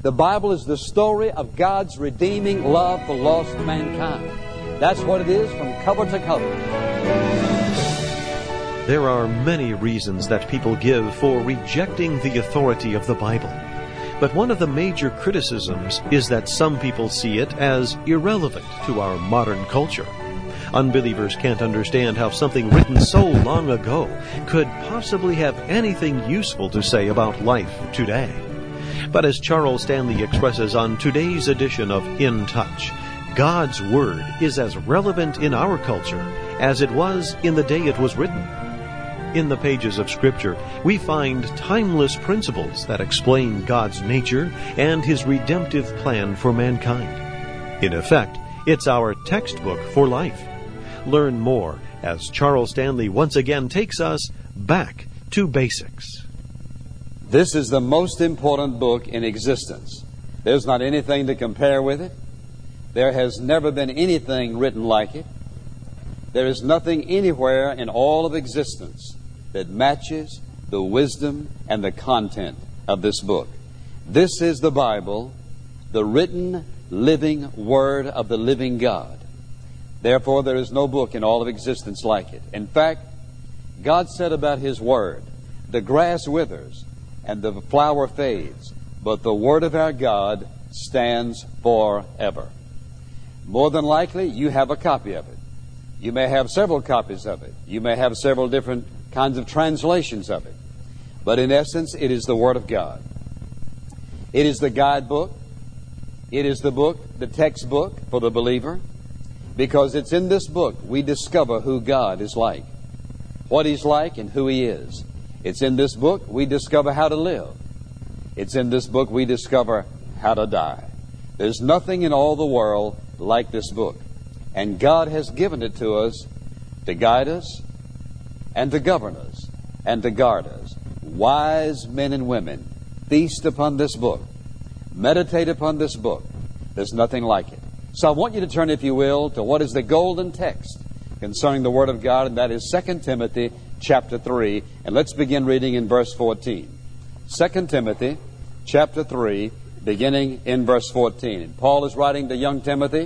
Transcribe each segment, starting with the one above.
The Bible is the story of God's redeeming love for lost mankind. That's what it is from cover to cover. There are many reasons that people give for rejecting the authority of the Bible. But one of the major criticisms is that some people see it as irrelevant to our modern culture. Unbelievers can't understand how something written so long ago could possibly have anything useful to say about life today. But as Charles Stanley expresses on today's edition of In Touch, God's Word is as relevant in our culture as it was in the day it was written. In the pages of Scripture, we find timeless principles that explain God's nature and His redemptive plan for mankind. In effect, it's our textbook for life. Learn more as Charles Stanley once again takes us back to basics. This is the most important book in existence. There's not anything to compare with it. There has never been anything written like it. There is nothing anywhere in all of existence that matches the wisdom and the content of this book. This is the Bible, the written, living Word of the living God. Therefore, there is no book in all of existence like it. In fact, God said about His Word, the grass withers and the flower fades, but the Word of our God stands forever. More than likely, you have a copy of it. You may have several copies of it. You may have several different kinds of translations of it. But in essence, it is the Word of God. It is the guidebook. It is the book, the textbook for the believer. Because it's in this book we discover who God is like, what He's like and who He is. It's in this book we discover how to live. It's in this book we discover how to die. There's nothing in all the world like this book. And God has given it to us to guide us and to govern us and to guard us. Wise men and women, feast upon this book. Meditate upon this book. There's nothing like it. So I want you to turn, if you will, to what is the golden text concerning the Word of God, and that is 2 Timothy chapter 3. And let's begin reading in verse 14. 2 Timothy chapter 3, beginning in verse 14. And Paul is writing to young Timothy,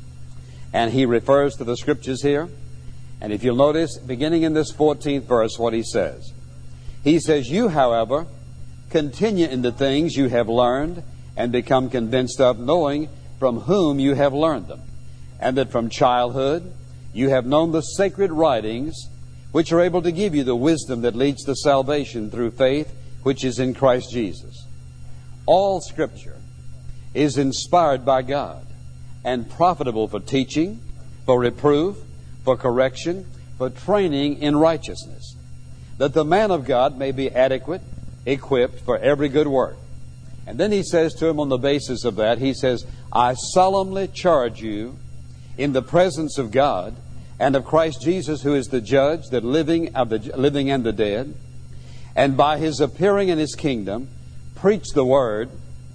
and he refers to the Scriptures here. And if you'll notice, beginning in this 14th verse, what he says. He says, "You, however, continue in the things you have learned and become convinced of, knowing from whom you have learned them, and that from childhood you have known the sacred writings, which are able to give you the wisdom that leads to salvation through faith, which is in Christ Jesus. All Scripture is inspired by God and profitable for teaching, for reproof, for correction, for training in righteousness, that the man of God may be adequate, equipped for every good work." And then he says to him on the basis of that, he says, "I solemnly charge you in the presence of God and of Christ Jesus, who is the judge, the living and the dead, and by His appearing in His kingdom, preach the word,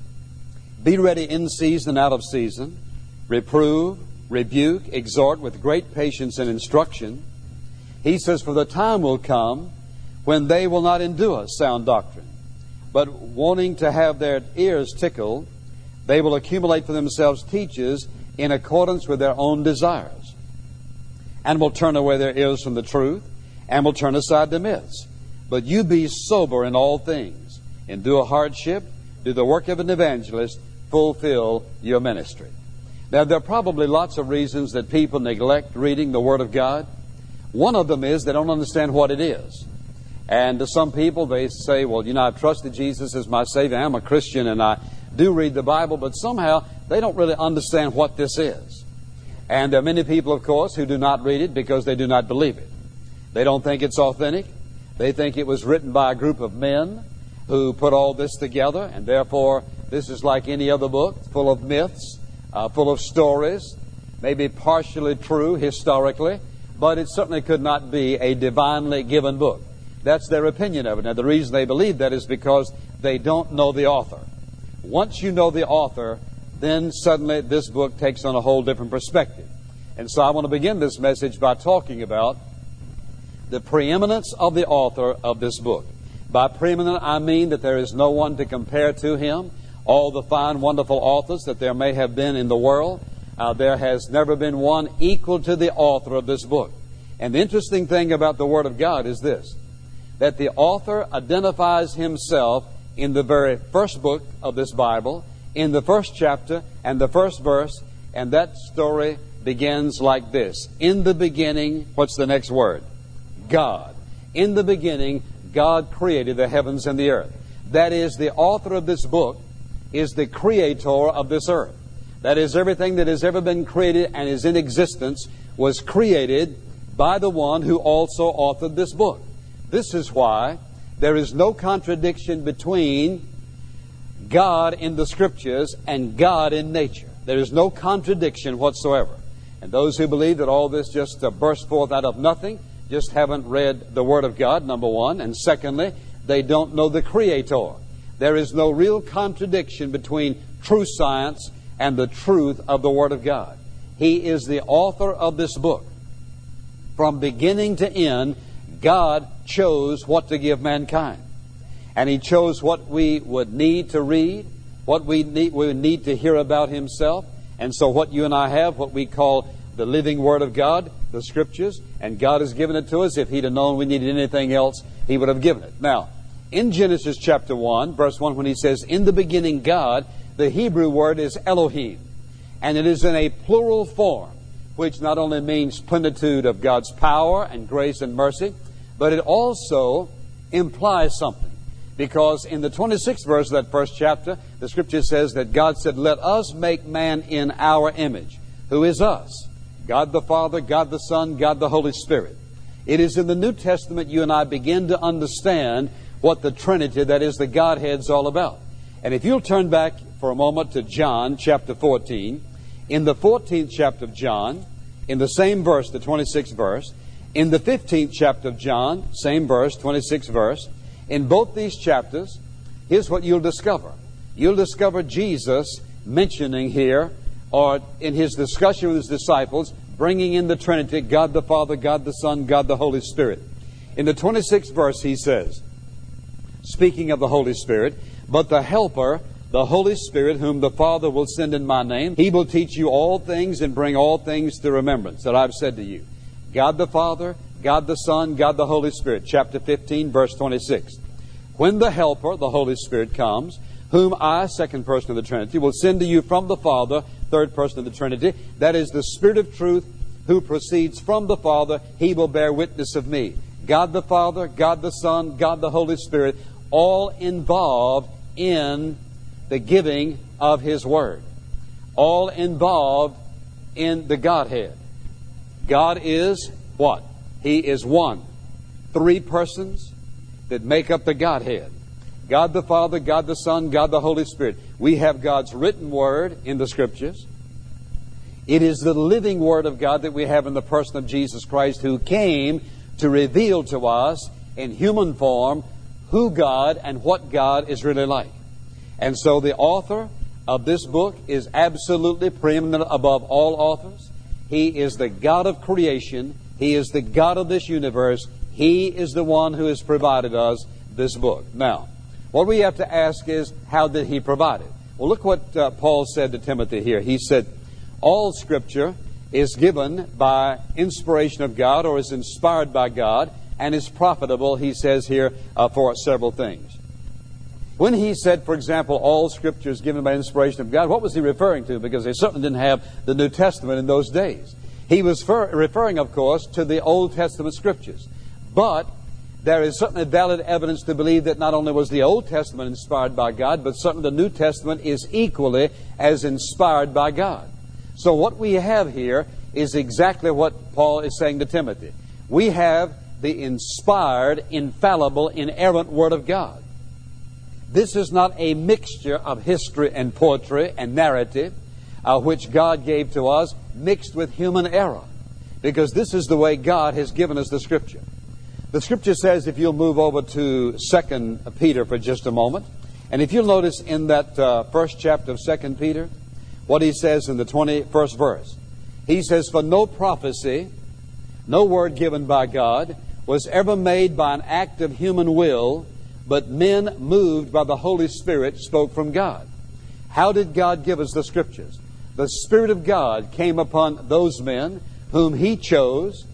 be ready in season and out of season, reprove, rebuke, exhort with great patience and instruction." He says, "For the time will come when they will not endure sound doctrine, but wanting to have their ears tickled, they will accumulate for themselves teachers in accordance with their own desires, and will turn away their ears from the truth, and will turn aside to myths. But you be sober in all things, endure hardship, do the work of an evangelist, fulfill your ministry." Now, there are probably lots of reasons that people neglect reading the Word of God. One of them is they don't understand what it is. And to some people, they say, "Well, I've trusted Jesus as my Savior. I'm a Christian and I do read the Bible," but somehow they don't really understand what this is. And there are many people, of course, who do not read it because they do not believe it. They don't think it's authentic. They think it was written by a group of men who put all this together, and therefore this is like any other book, full of myths, full of stories, maybe partially true historically, but it certainly could not be a divinely given book. That's their opinion of it. Now, the reason they believe that is because they don't know the author. Once you know the author, then suddenly this book takes on a whole different perspective. And so I want to begin this message by talking about the preeminence of the author of this book. By preeminent, I mean that there is no one to compare to him all the fine, wonderful authors that there may have been in the world, there has never been one equal to the author of this book. And the interesting thing about the Word of God is this, that the author identifies himself in the very first book of this Bible, in the first chapter and the first verse, and that story begins like this. In the beginning, what's the next word? God. In the beginning, God created the heavens and the earth. That is, the author of this book is the creator of this earth. That is, everything that has ever been created and is in existence was created by the one who also authored this book. This is why there is no contradiction between God in the Scriptures and God in nature. There is no contradiction whatsoever. And those who believe that all this just burst forth out of nothing just haven't read the Word of God, number one. And secondly, they don't know the Creator. There is no real contradiction between true science and the truth of the Word of God. He is the author of this book. From beginning to end, God chose what to give mankind. And He chose what we would need to read, what we would need to hear about Himself. And so what you and I have, what we call the living Word of God, the Scriptures, and God has given it to us. If He'd have known we needed anything else, He would have given it. Now, in Genesis chapter 1, verse 1, when He says, in the beginning God, the Hebrew word is Elohim. And it is in a plural form, which not only means plenitude of God's power and grace and mercy, but it also implies something. Because in the 26th verse of that first chapter, the Scripture says that God said, let us make man in our image. Who is us? God the Father, God the Son, God the Holy Spirit. It is in the New Testament you and I begin to understand what the Trinity, that is the Godhead, is all about. And if you'll turn back for a moment to John chapter 14, in the 14th chapter of John, in the same verse, the 26th verse, in the 15th chapter of John, same verse, 26th verse, in both these chapters, here's what you'll discover. You'll discover Jesus mentioning here, or in His discussion with His disciples, bringing in the Trinity, God the Father, God the Son, God the Holy Spirit. In the 26th verse He says, speaking of the Holy Spirit, but the Helper, the Holy Spirit, whom the Father will send in my name, He will teach you all things and bring all things to remembrance that I've said to you. God the Father, God the Son, God the Holy Spirit. Chapter 15, verse 26. When the Helper, the Holy Spirit, comes, whom I, second person of the Trinity, will send to you from the Father, third person of the Trinity, that is the Spirit of truth, who proceeds from the Father, He will bear witness of me. God the Father, God the Son, God the Holy Spirit, all involved in the giving of His Word. All involved in the Godhead. God is what? He is one. Three persons that make up the Godhead. God the Father, God the Son, God the Holy Spirit. We have God's written Word in the Scriptures. It is the living Word of God that we have in the person of Jesus Christ, who came to reveal to us in human form who God and what God is really like. And so the author of this book is absolutely preeminent above all authors. He is the God of creation. He is the God of this universe. He is the one who has provided us this book. Now, what we have to ask is, how did He provide it? Well, look what Paul said to Timothy here. He said, all Scripture is given by inspiration of God, or is inspired by God, and is profitable, he says here, for several things. When he said, for example, all Scripture is given by inspiration of God, what was he referring to? Because they certainly didn't have the New Testament in those days. He was referring, of course, to the Old Testament Scriptures. But there is certainly valid evidence to believe that not only was the Old Testament inspired by God, but certainly the New Testament is equally as inspired by God. So what we have here is exactly what Paul is saying to Timothy. We have the inspired, infallible, inerrant Word of God. This is not a mixture of history and poetry and narrative, which God gave to us, mixed with human error. Because this is the way God has given us the Scripture. The Scripture says, if you'll move over to 2 Peter for just a moment, and if you'll notice in that first chapter of 2 Peter, what he says in the 21st verse. He says, for no prophecy, no word given by God, was ever made by an act of human will, but men moved by the Holy Spirit spoke from God. How did God give us the Scriptures? The Spirit of God came upon those men whom He chose,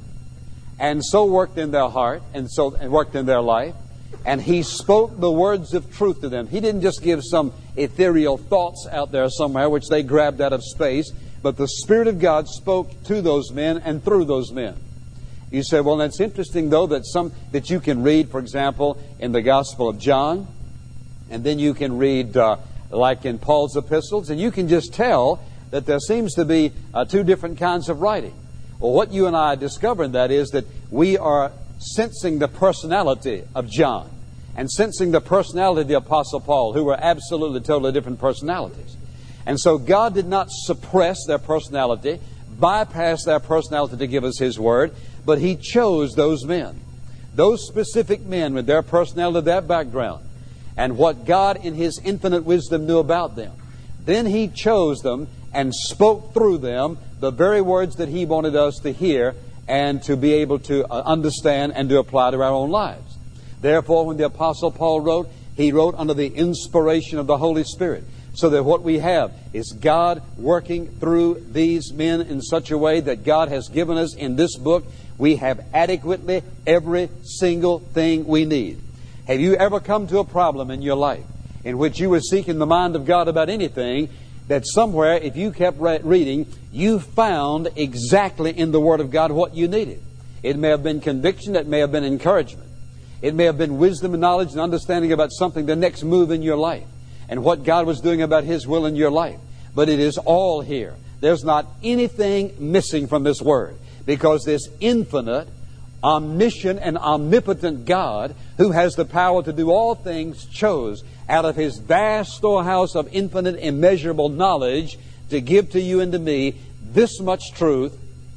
and so worked in their heart, and worked in their life, and He spoke the words of truth to them. He didn't just give some ethereal thoughts out there somewhere which they grabbed out of space, but the Spirit of God spoke to those men and through those men. You say, well, that's interesting, though, that you can read, for example, in the Gospel of John, and then you can read like in Paul's epistles, and you can just tell that there seems to be two different kinds of writing. Well, what you and I discover in that is that we are sensing the personality of John and sensing the personality of the Apostle Paul, who were absolutely, totally different personalities. And so God did not suppress their personality, bypass their personality to give us His Word, but He chose those men, those specific men with their personality, their background, and what God in His infinite wisdom knew about them. Then He chose them and spoke through them the very words that He wanted us to hear and to be able to understand and to apply to our own lives. Therefore, when the Apostle Paul wrote, he wrote under the inspiration of the Holy Spirit. So that what we have is God working through these men in such a way that God has given us in this book. We have adequately every single thing we need. Have you ever come to a problem in your life in which you were seeking the mind of God about anything, that somewhere, if you kept reading, you found exactly in the Word of God what you needed? It may have been conviction, it may have been encouragement. It may have been wisdom and knowledge and understanding about something, the next move in your life, and what God was doing about His will in your life. But it is all here. There's not anything missing from this Word, because this infinite, omniscient, and omnipotent God, who has the power to do all things, chose out of His vast storehouse of infinite, immeasurable knowledge to give to you and to me this much truth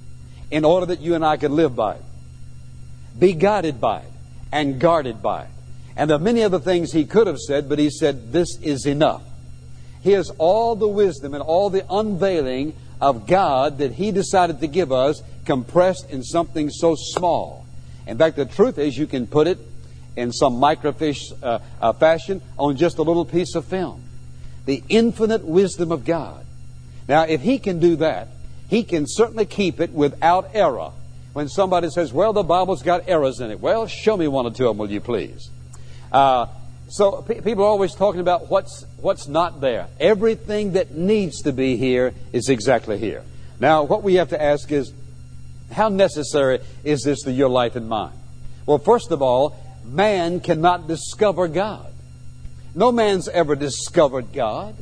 in order that you and I could live by it, be guided by it, and guarded by it. And there are many other things He could have said, but He said, this is enough. Here's all the wisdom and all the unveiling of God that He decided to give us, compressed in something so small. In fact, the truth is, you can put it in some microfiche fashion on just a little piece of film. The infinite wisdom of God. Now, if He can do that, He can certainly keep it without error. When somebody says, well, the Bible's got errors in it. Well, show me one or two of them, will you please? So people are always talking about what's not there. Everything that needs to be here is exactly here. Now, what we have to ask is, how necessary is this to your life and mine? Well, first of all, man cannot discover God. No man's ever discovered God.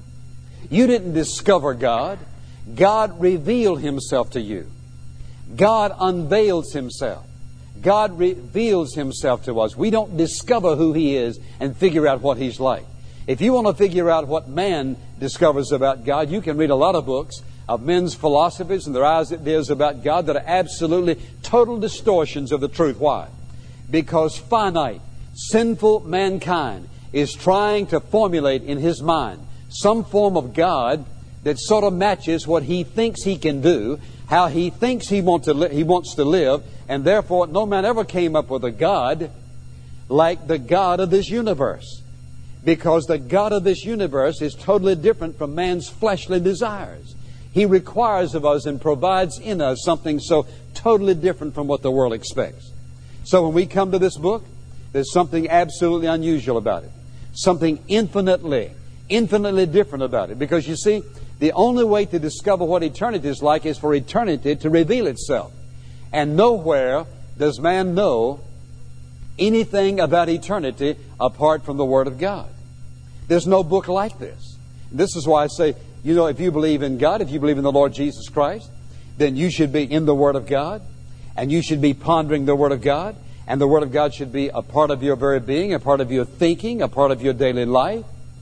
You didn't discover God. God revealed Himself to you. God unveils Himself. God reveals Himself to us. We don't discover who He is and figure out what He's like. If you want to figure out what man discovers about God, you can read a lot of books of men's philosophies and their ideas about God that are absolutely total distortions of the truth. Why? Because finite, sinful mankind is trying to formulate in his mind some form of God that sort of matches what he thinks he can do, how he thinks he wants to live, and therefore no man ever came up with a God like the God of this universe. Because the God of this universe is totally different from man's fleshly desires. He requires of us and provides in us something so totally different from what the world expects. So when we come to this book, there's something absolutely unusual about it. Something infinitely different about it. Because you see, the only way to discover what eternity is like is for eternity to reveal itself. And nowhere does man know anything about eternity apart from the Word of God. There's no book like this. This is why I say, you know, if you believe in God, if you believe in the Lord Jesus Christ, then you should be in the Word of God, and you should be pondering the Word of God, and the Word of God should be a part of your very being, a part of your thinking, a part of your daily life.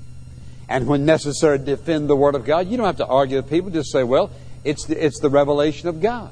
And when necessary, defend the Word of God. You don't have to argue with people. Just say, well, it's the revelation of God.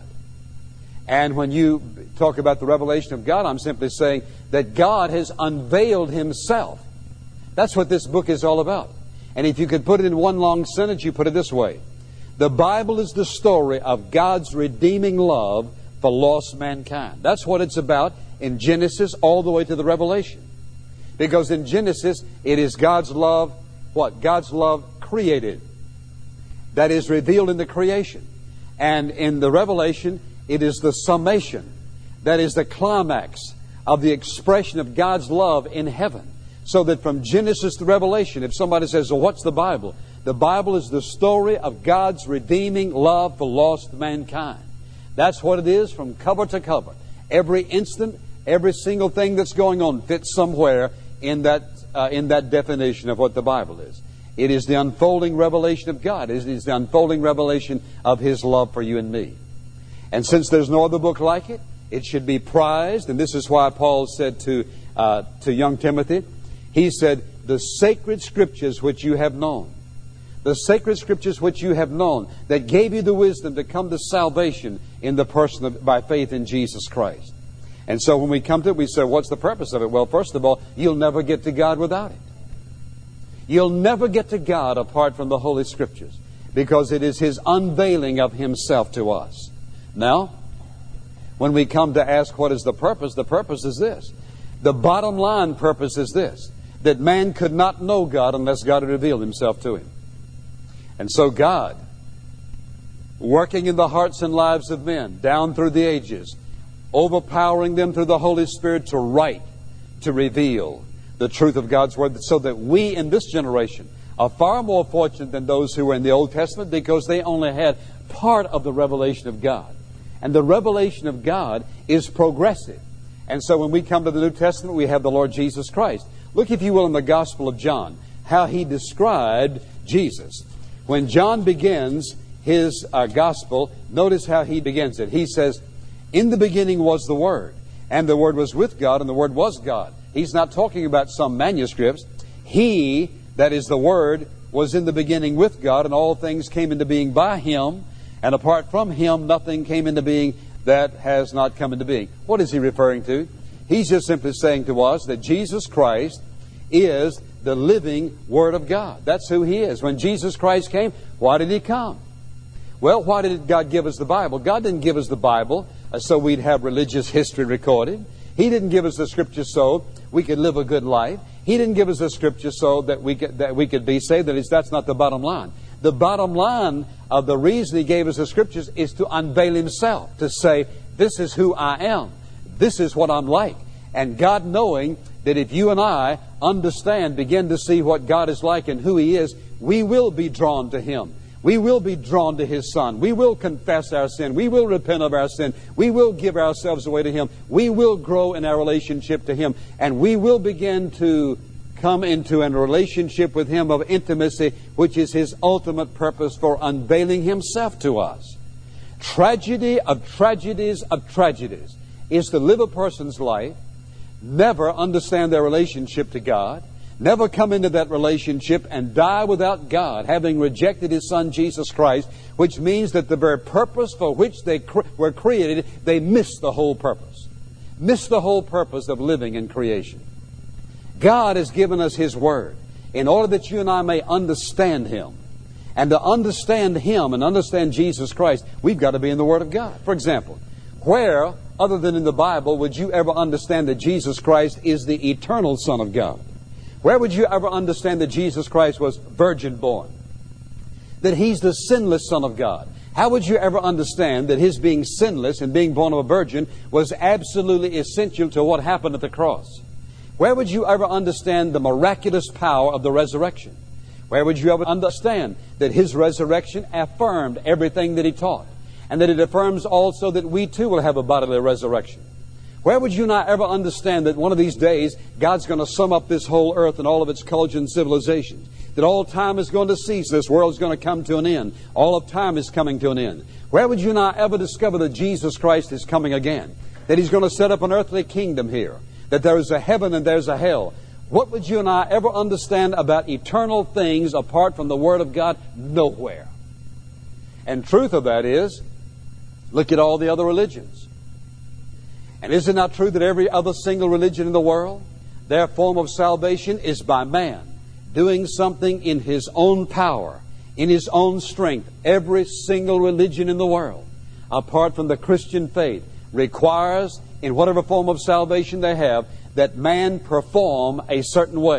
And when you talk about the revelation of God, I'm simply saying that God has unveiled Himself. That's what this book is all about. And if you could put it in one long sentence, you put it this way. The Bible is the story of God's redeeming love for lost mankind. That's what it's about in Genesis all the way to the Revelation. Because in Genesis, it is God's love, what? God's love created, that is revealed in the creation. And in the Revelation, it is the summation, that is the climax of the expression of God's love in heaven. So that from Genesis to Revelation, if somebody says, well, what's the Bible? The Bible is the story of God's redeeming love for lost mankind. That's what it is from cover to cover. Every instant, every single thing that's going on fits somewhere in that definition of what the Bible is. It is the unfolding revelation of God. It is the unfolding revelation of His love for you and me. And since there's no other book like it, it should be prized. And this is why Paul said to young Timothy, he said, the sacred Scriptures which you have known. The sacred Scriptures which you have known, that gave you the wisdom to come to salvation in the person by faith in Jesus Christ. And so when we come to it, we say, what's the purpose of it? Well, first of all, you'll never get to God without it. You'll never get to God apart from the Holy Scriptures, because it is His unveiling of Himself to us. Now, when we come to ask what is the purpose is this. The bottom line purpose is this, that man could not know God unless God had revealed Himself to him. And so God, working in the hearts and lives of men down through the ages, overpowering them through the Holy Spirit to write, to reveal the truth of God's Word, so that we in this generation are far more fortunate than those who were in the Old Testament, because they only had part of the revelation of God. And the revelation of God is progressive. And so when we come to the New Testament, we have the Lord Jesus Christ. Look, if you will, in the Gospel of John, how he described Jesus. When John begins his Gospel, notice how he begins it. He says, in the beginning was the Word, and the Word was with God, and the Word was God. He's not talking about some manuscripts. He, that is the Word, was in the beginning with God, and all things came into being by Him, and apart from Him, nothing came into being that has not come into being. What is he referring to? He's just simply saying to us that Jesus Christ is the living Word of God. That's who He is. When Jesus Christ came, why did He come? Well, why did God give us the Bible? God didn't give us the Bible so we'd have religious history recorded. He didn't give us the Scripture so we could live a good life. He didn't give us the Scripture so that we could be saved. That's not the bottom line. The bottom line of the reason He gave us the Scriptures is to unveil Himself, to say, this is who I am. This is what I'm like. And God, knowing that if you and I understand, begin to see what God is like and who He is, we will be drawn to Him. We will be drawn to His Son. We will confess our sin. We will repent of our sin. We will give ourselves away to Him. We will grow in our relationship to Him. And we will begin to come into a relationship with Him of intimacy, which is His ultimate purpose for unveiling Himself to us. Tragedy of tragedies of tragedies is to live a person's life, never understand their relationship to God, never come into that relationship, and die without God, having rejected His Son Jesus Christ, which means that the very purpose for which they were created, they miss the whole purpose. Miss the whole purpose of living in creation. God has given us His Word in order that you and I may understand Him. And to understand Him and understand Jesus Christ, we've got to be in the Word of God. For example, where, other than in the Bible, would you ever understand that Jesus Christ is the eternal Son of God? Where would you ever understand that Jesus Christ was virgin born? That He's the sinless Son of God? How would you ever understand that His being sinless and being born of a virgin was absolutely essential to what happened at the cross? Where would you ever understand the miraculous power of the resurrection? Where would you ever understand that His resurrection affirmed everything that He taught? And that it affirms also that we too will have a bodily resurrection? Where would you not ever understand that one of these days God's going to sum up this whole earth and all of its culture and civilizations? That all time is going to cease. This world is going to come to an end. All of time is coming to an end. Where would you not ever discover that Jesus Christ is coming again? That He's going to set up an earthly kingdom here. That there is a heaven and there's a hell. What would you and I ever understand about eternal things apart from the Word of God? Nowhere. And truth of that is, look at all the other religions. And is it not true that every other single religion in the world, their form of salvation is by man doing something in his own power, in his own strength? Every single religion in the world, apart from the Christian faith, requires, in whatever form of salvation they have, that man perform a certain way.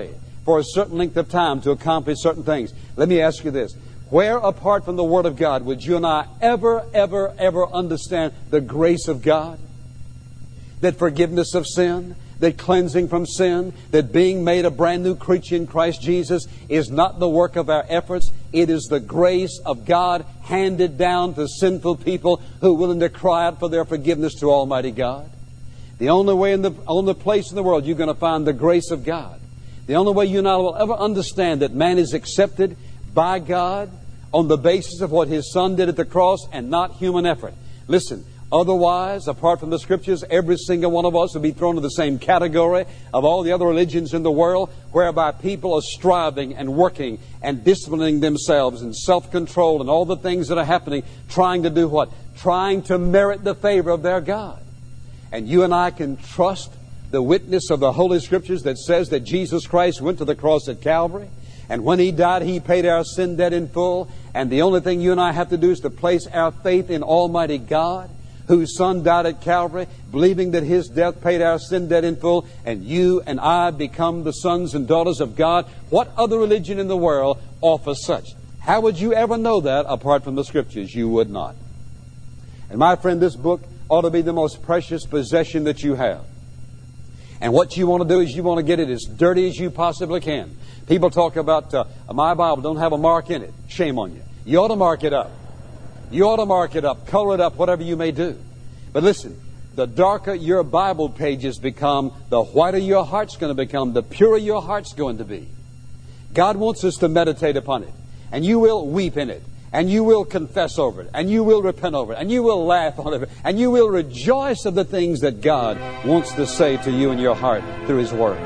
for a certain length of time to accomplish certain things. Let me ask you this. Where, apart from the Word of God, would you and I ever understand the grace of God? That forgiveness of sin, that cleansing from sin, that being made a brand new creature in Christ Jesus is not the work of our efforts. It is the grace of God handed down to sinful people who are willing to cry out for their forgiveness to Almighty God. The only way only place in the world you're going to find the grace of God. The only way you and I will ever understand that man is accepted by God on the basis of what His Son did at the cross and not human effort. Listen, otherwise, apart from the Scriptures, every single one of us would be thrown into the same category of all the other religions in the world, whereby people are striving and working and disciplining themselves and self-control and all the things that are happening, trying to do what? Trying to merit the favor of their God. And you and I can trust the witness of the Holy Scriptures that says that Jesus Christ went to the cross at Calvary. And when He died, He paid our sin debt in full. And the only thing you and I have to do is to place our faith in Almighty God, whose Son died at Calvary, believing that His death paid our sin debt in full, and you and I become the sons and daughters of God. What other religion in the world offers such? How would you ever know that apart from the Scriptures? You would not. And my friend, this book ought to be the most precious possession that you have. And what you want to do is you want to get it as dirty as you possibly can. People talk about, my Bible don't have a mark in it. Shame on you. You ought to mark it up. You ought to mark it up, color it up, whatever you may do. But listen, the darker your Bible pages become, the whiter your heart's going to become, the purer your heart's going to be. God wants us to meditate upon it. And you will weep in it. And you will confess over it. And you will repent over it. And you will laugh on it. And you will rejoice of the things that God wants to say to you in your heart through His Word.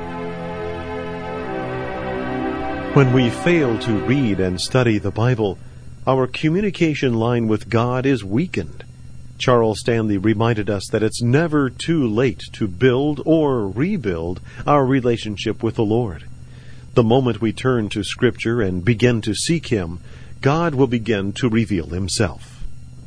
When we fail to read and study the Bible, our communication line with God is weakened. Charles Stanley reminded us that it's never too late to build or rebuild our relationship with the Lord. The moment we turn to Scripture and begin to seek Him, God will begin to reveal Himself.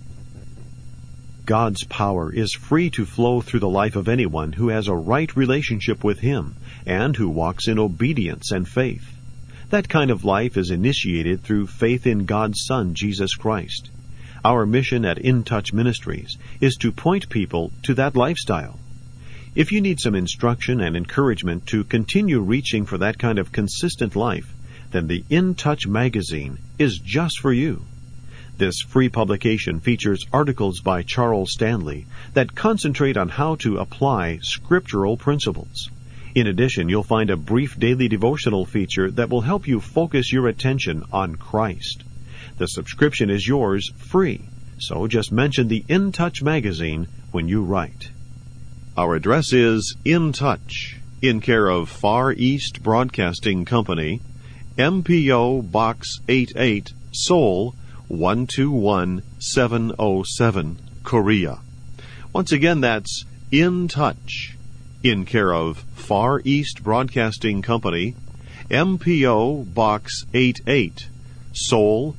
God's power is free to flow through the life of anyone who has a right relationship with Him and who walks in obedience and faith. That kind of life is initiated through faith in God's Son, Jesus Christ. Our mission at In Touch Ministries is to point people to that lifestyle. If you need some instruction and encouragement to continue reaching for that kind of consistent life, then the In Touch magazine is just for you. This free publication features articles by Charles Stanley that concentrate on how to apply scriptural principles. In addition, you'll find a brief daily devotional feature that will help you focus your attention on Christ. The subscription is yours free, so just mention the In Touch magazine when you write. Our address is In Touch, in care of Far East Broadcasting Company, MPO Box 88, Seoul 121707, Korea. Once again, that's In Touch, in care of Far East Broadcasting Company, MPO Box 88, Seoul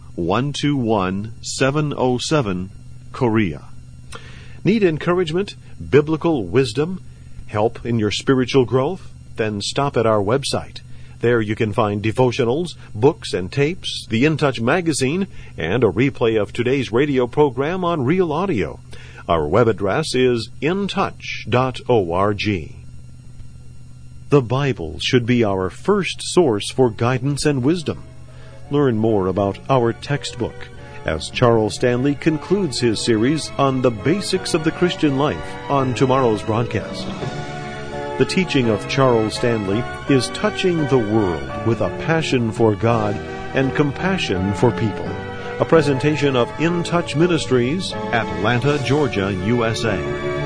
121707, Korea. Need encouragement, biblical wisdom, help in your spiritual growth? Then stop at our website. There you can find devotionals, books and tapes, the In Touch magazine, and a replay of today's radio program on Real Audio. Our web address is intouch.org. The Bible should be our first source for guidance and wisdom. Learn more about our textbook as Charles Stanley concludes his series on the basics of the Christian life on tomorrow's broadcast. The teaching of Charles Stanley is touching the world with a passion for God and compassion for people. A presentation of In Touch Ministries, Atlanta, Georgia, USA.